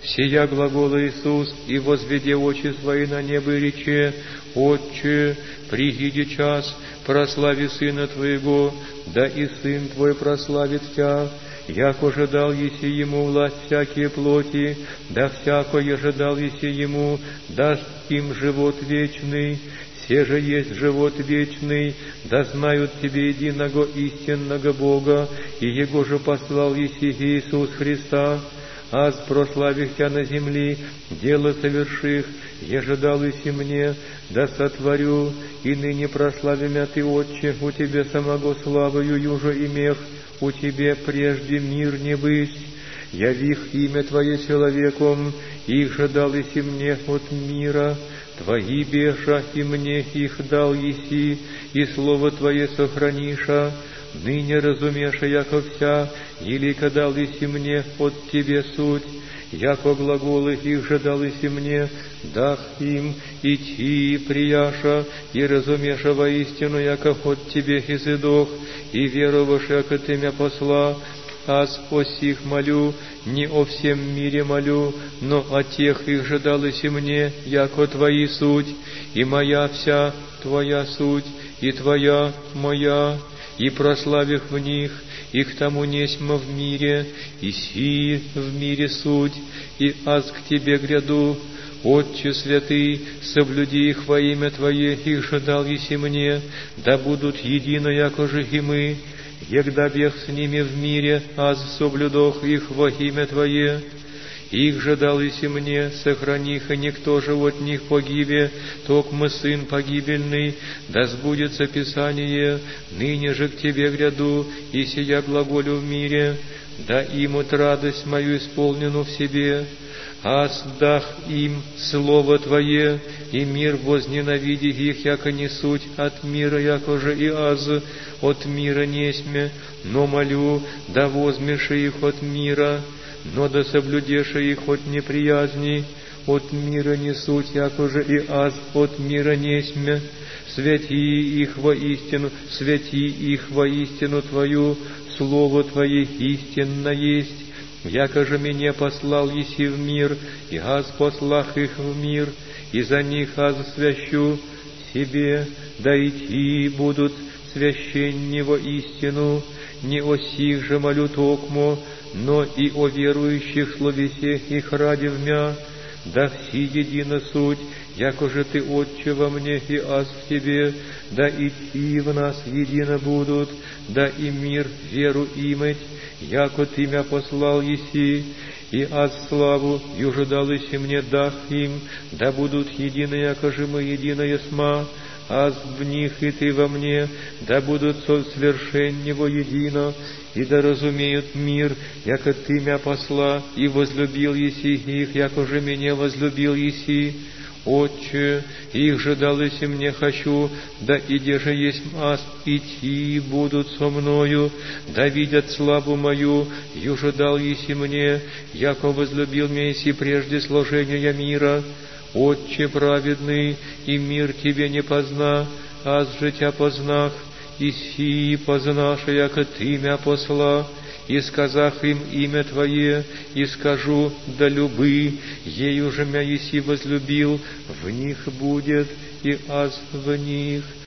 Сия глагола Иисус, и возведе очи свои на небо и рече: Отче, придиде час, прослави Сына Твоего, да и Сын Твой прославит Тя, яко же дал еси Ему власть всякие плоти, да всякое же дал еси Ему, даст им живот вечный. Се же есть живот вечный, да знают Тебе единого истинного Бога, и Его же послал еси Иисус Христа. Аз прославих Тя на земли, дело соверших, еже дал еси мне, да сотворю, и ныне прослави мя Ты, Отче, у Тебе самого славою юже имех, у Тебе прежде мир не бысть. Явих имя Твое человеком, их же дал еси мне от мира, Твои беша, и мне их дал еси, и слово Твое сохраниша. Ныне разумеша, яко вся, елико дал еси мне от Тебе суть, яко глаголы их же дал еси мне, дах им идти прияша, и разумеша воистину, яко от Тебе изыдох, и веровавши, яко Ты мя посла. Аз о сих молю, не о всем мире молю, но о тех их же дал еси мне, яко Твои суть, и моя вся Твоя суть, и Твоя моя, и прославих в них, и к тому несьмо в мире, и си в мире суть, и аз к Тебе гряду. Отче святый, соблюди их во имя Твое, их же дал еси мне, да будут едино, яко же и мы. Егда бег с ними в мире, аз соблюдох их во имя Твое. Их же дал еси мне, сохраних, и никто же от них погибе, токмо сын погибельный, да сбудется Писание, ныне же к Тебе гряду, и сия глаголю в мире, да имут радость мою исполнену в себе. Аз дах им слово Твое, и мир возненавиди их, яко не суть от мира, яко же и аз от мира несме, но молю, да возьмеши их от мира, но да соблюдеша их от неприязни, от мира не суть, яко же и аз от мира несме. Святи их во истину Твою, слово Твое истинно есть. Яко же меня послал еси в мир, и аз послах их в мир, и за них аз свящу себе, да идти будут священни во истину. Не о сих же молю токмо, но и о верующих словесе их ради вмя, да все едино суть, яко же Ты, Отче, во мне, и аз в Тебе, да идти в нас едино будут, да и мир веру имать, яко Ты мя послал еси, и аз славу юже дал еси мне, дах им, да будут едины, яко же мы единое сма, аз в них и Ты во мне, да будут совершенни воедино, и да разумеют мир, яко Ты мя посла, и возлюбил еси их, яко же меня возлюбил еси. Отче, их же дал еси мне хочу, да иде же есть аз, идти будут со мною, да видят славу мою, юже дал еси мне, яко возлюбил меня еси прежде сложения мира. Отче праведный, и мир Тебе не позна, аз же Тя познах, и си познаша, яко Ты мя посла, и сказах им имя Твое, и скажу, да любы, ею же мя еси возлюбил, в них будет, и аз в них.